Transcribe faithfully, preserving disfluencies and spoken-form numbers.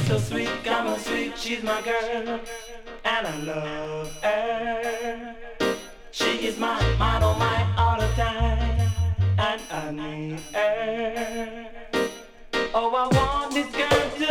so sweet, come on sweet, she's my girl, and I love her. She is my, mine, oh my, all the time, and I need her. Oh, I want this girl to